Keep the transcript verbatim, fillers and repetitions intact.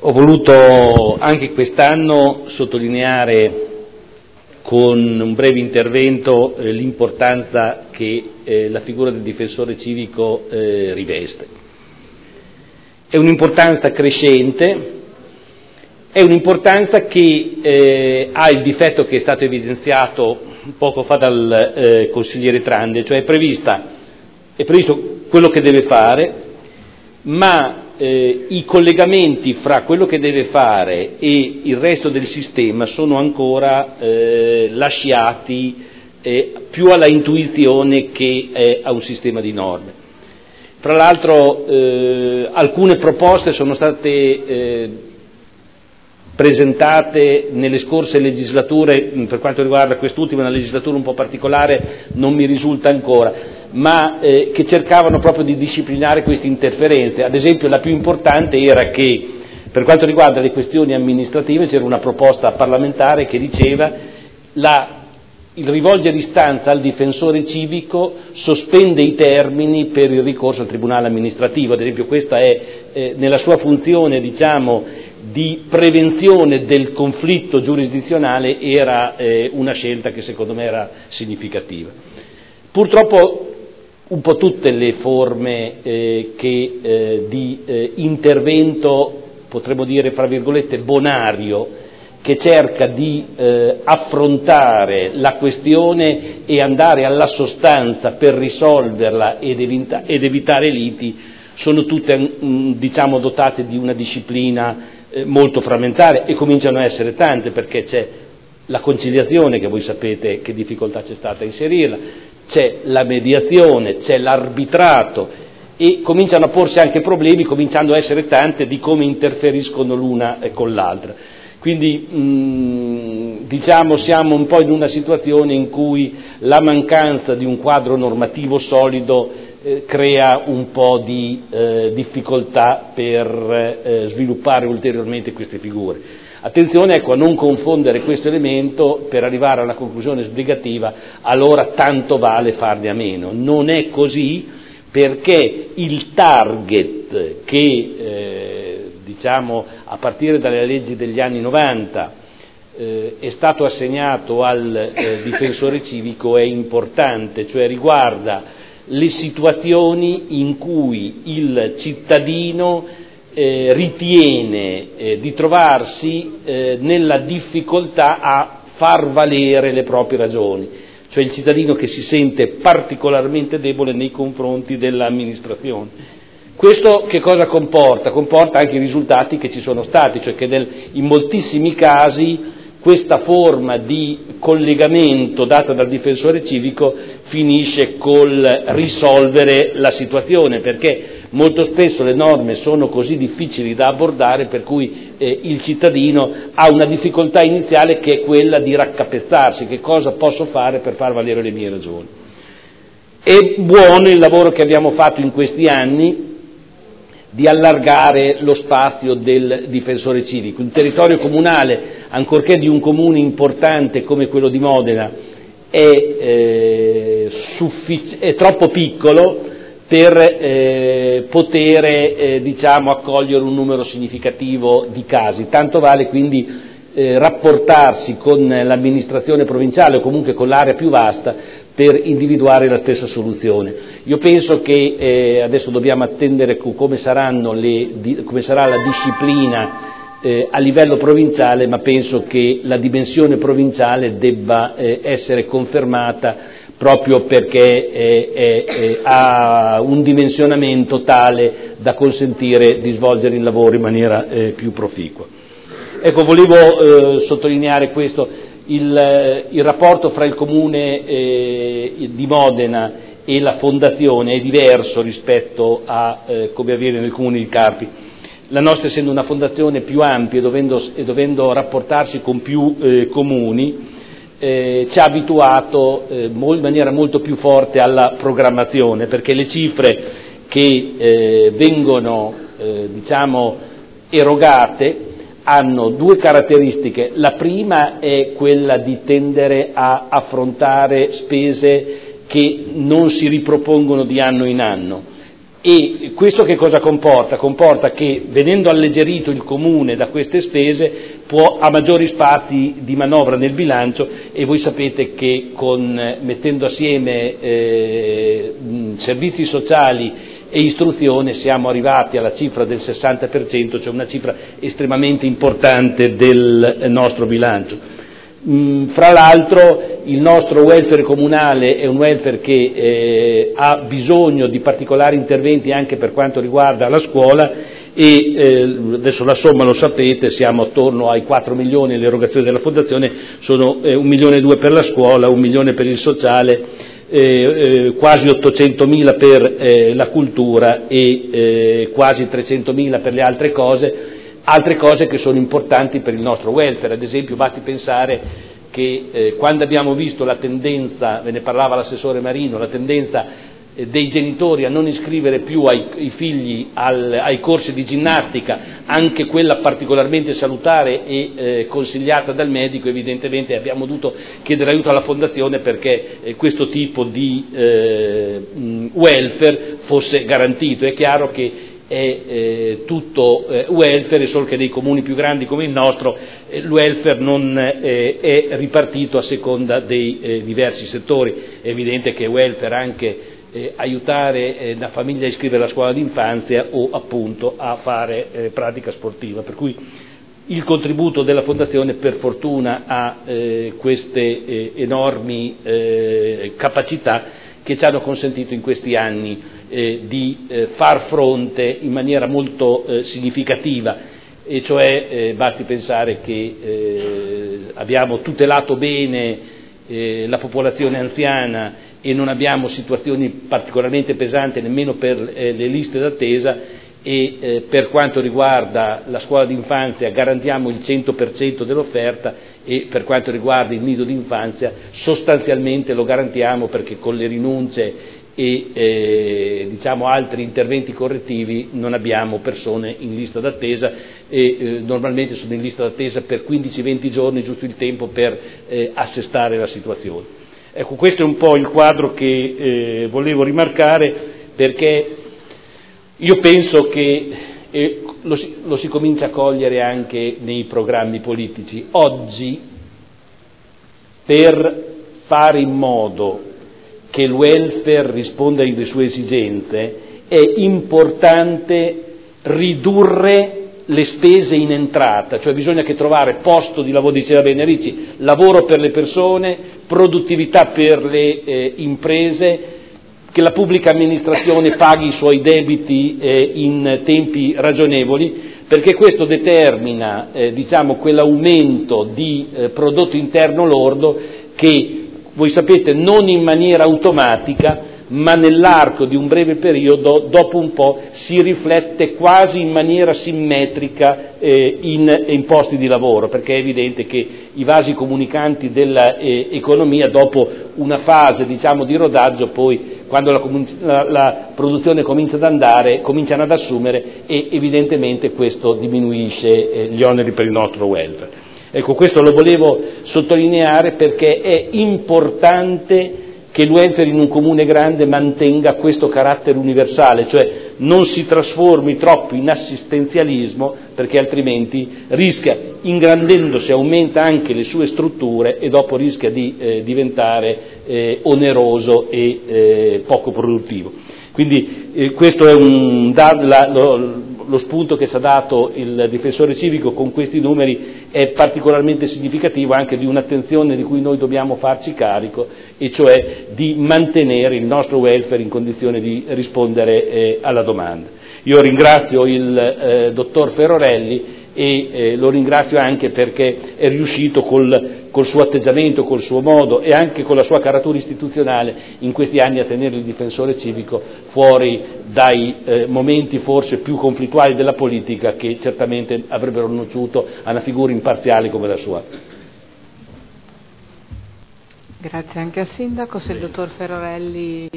Ho voluto anche quest'anno sottolineare con un breve intervento eh, l'importanza che eh, la figura del difensore civico eh, riveste. È un'importanza crescente, è un'importanza che eh, ha il difetto che è stato evidenziato poco fa dal eh, consigliere Trande, cioè è prevista, è previsto quello che deve fare, ma eh, i collegamenti fra quello che deve fare e il resto del sistema sono ancora eh, lasciati eh, più alla intuizione che eh, a un sistema di norme. Fra l'altro eh, alcune proposte sono state eh, presentate nelle scorse legislature, per quanto riguarda quest'ultima, una legislatura un po' particolare, non mi risulta ancora, ma eh, che cercavano proprio di disciplinare queste interferenze. Ad esempio la più importante era che, per quanto riguarda le questioni amministrative, c'era una proposta parlamentare che diceva la il rivolgere istanza al difensore civico sospende i termini per il ricorso al tribunale amministrativo. Ad esempio questa è eh, nella sua funzione, diciamo, di prevenzione del conflitto giurisdizionale, era eh, una scelta che secondo me era significativa. Purtroppo un po' tutte le forme eh, che, eh, di eh, intervento, potremmo dire fra virgolette bonario, che cerca di eh, affrontare la questione e andare alla sostanza per risolverla ed, evita- ed evitare liti, sono tutte mh, diciamo dotate di una disciplina eh, molto frammentaria, e cominciano a essere tante, perché c'è la conciliazione, che voi sapete che difficoltà c'è stata a inserirla, c'è la mediazione, c'è l'arbitrato, e cominciano a porsi anche problemi, cominciando a essere tante, di come interferiscono l'una con l'altra. Quindi mh, diciamo siamo un po' in una situazione in cui la mancanza di un quadro normativo solido eh, crea un po' di eh, difficoltà per eh, sviluppare ulteriormente queste figure. Attenzione, ecco, a non confondere questo elemento per arrivare alla conclusione sbrigativa, allora tanto vale farne a meno. Non è così, perché il target che eh, diciamo a partire dalle leggi degli anni novanta eh, è stato assegnato al eh, difensore civico è importante, cioè riguarda le situazioni in cui il cittadino eh, ritiene eh, di trovarsi eh, nella difficoltà a far valere le proprie ragioni, cioè il cittadino che si sente particolarmente debole nei confronti dell'amministrazione. Questo che cosa comporta? Comporta anche i risultati che ci sono stati, cioè che nel, in moltissimi casi questa forma di collegamento data dal difensore civico finisce col risolvere la situazione, perché molto spesso le norme sono così difficili da abbordare per cui eh, il cittadino ha una difficoltà iniziale, che è quella di raccapezzarsi: che cosa posso fare per far valere le mie ragioni. È buono il lavoro che abbiamo fatto in questi anni di allargare lo spazio del difensore civico. Un territorio comunale, ancorché di un comune importante come quello di Modena, è, eh, suffic- è troppo piccolo per eh, poter eh, diciamo, accogliere un numero significativo di casi. Tanto vale quindi eh, rapportarsi con l'amministrazione provinciale o comunque con l'area più vasta per individuare la stessa soluzione. Io penso che eh, adesso dobbiamo attendere come saranno le, di, come sarà la disciplina eh, a livello provinciale, ma penso che la dimensione provinciale debba eh, essere confermata, proprio perché eh, eh, eh, ha un dimensionamento tale da consentire di svolgere il lavoro in maniera eh, più proficua. Ecco, volevo eh, sottolineare questo. Il, il rapporto fra il Comune eh, di Modena e la Fondazione è diverso rispetto a eh, come avviene nel Comune di Carpi. La nostra, essendo una fondazione più ampia e dovendo, e dovendo rapportarsi con più eh, comuni, eh, ci ha abituato eh, in maniera molto più forte alla programmazione, perché le cifre che eh, vengono eh, diciamo erogate hanno due caratteristiche. La prima è quella di tendere a affrontare spese che non si ripropongono di anno in anno. E questo che cosa comporta? Comporta che, venendo alleggerito il Comune da queste spese, può, ha maggiori spazi di manovra nel bilancio, e voi sapete che con, mettendo assieme eh, servizi sociali e istruzione siamo arrivati alla cifra del sessanta per cento, cioè una cifra estremamente importante del nostro bilancio. Mm, fra l'altro il nostro welfare comunale è un welfare che eh, ha bisogno di particolari interventi anche per quanto riguarda la scuola, e eh, adesso la somma lo sapete, siamo attorno ai quattro milioni le erogazioni della fondazione, sono eh, un milione e due per la scuola, un milione per il sociale, eh, eh, quasi ottocentomila per eh, la cultura e eh, quasi trecentomila per le altre cose. Altre cose che sono importanti per il nostro welfare, ad esempio basti pensare che eh, quando abbiamo visto la tendenza, ve ne parlava l'assessore Marino, la tendenza eh, dei genitori a non iscrivere più ai, i figli al, ai corsi di ginnastica, anche quella particolarmente salutare e eh, consigliata dal medico, evidentemente abbiamo dovuto chiedere aiuto alla Fondazione perché eh, questo tipo di eh, welfare fosse garantito. È chiaro che è eh, tutto eh, welfare, solo che nei comuni più grandi come il nostro eh, il welfare non eh, è ripartito a seconda dei eh, diversi settori. È evidente che welfare anche eh, aiutare eh, la famiglia a iscrivere alla scuola d'infanzia o appunto a fare eh, pratica sportiva, per cui il contributo della Fondazione per fortuna ha eh, queste eh, enormi eh, capacità che ci hanno consentito in questi anni eh, di eh, far fronte in maniera molto eh, significativa, e cioè eh, basti pensare che eh, abbiamo tutelato bene eh, la popolazione anziana e non abbiamo situazioni particolarmente pesanti nemmeno per eh, le liste d'attesa, e eh, per quanto riguarda la scuola d'infanzia garantiamo il cento per cento dell'offerta, e per quanto riguarda il nido d'infanzia sostanzialmente lo garantiamo, perché con le rinunce e eh, diciamo altri interventi correttivi non abbiamo persone in lista d'attesa, e eh, normalmente sono in lista d'attesa per quindici venti giorni, giusto il tempo per eh, assestare la situazione. Ecco, questo è un po' il quadro che eh, volevo rimarcare, perché io penso che eh, lo, si, lo si comincia a cogliere anche nei programmi politici. Oggi, per fare in modo che il welfare risponda alle sue esigenze, è importante ridurre le spese in entrata, cioè bisogna che trovare posto di lavoro, diceva bene Ricci, lavoro per le persone, produttività per le eh, imprese, che la pubblica amministrazione paghi i suoi debiti eh, in tempi ragionevoli, perché questo determina eh, diciamo quell'aumento di eh, prodotto interno lordo che, voi sapete, non in maniera automatica, ma nell'arco di un breve periodo, dopo un po', si riflette quasi in maniera simmetrica eh, in, in posti di lavoro, perché è evidente che i vasi comunicanti dell'economia, eh, dopo una fase diciamo di rodaggio, poi quando la, la, la produzione comincia ad andare, cominciano ad assumere, e evidentemente questo diminuisce eh, gli oneri per il nostro welfare. Ecco, questo lo volevo sottolineare perché è importante che il welfare in un comune grande mantenga questo carattere universale, cioè non si trasformi troppo in assistenzialismo, perché altrimenti rischia, ingrandendosi, aumenta anche le sue strutture e dopo rischia di eh, diventare eh, oneroso e eh, poco produttivo. Quindi eh, questo è un, la, lo, lo spunto che ci ha dato il difensore civico con questi numeri è particolarmente significativo anche di un'attenzione di cui noi dobbiamo farci carico, e cioè di mantenere il nostro welfare in condizione di rispondere eh, alla domanda. Io ringrazio il eh, dottor Ferrorelli e eh, lo ringrazio anche perché è riuscito col, col suo atteggiamento, col suo modo e anche con la sua caratura istituzionale in questi anni a tenere il difensore civico fuori dai eh, momenti forse più conflittuali della politica, che certamente avrebbero nociuto a una figura imparziale come la sua. Grazie anche al Sindaco. Se il dottor Ferrorelli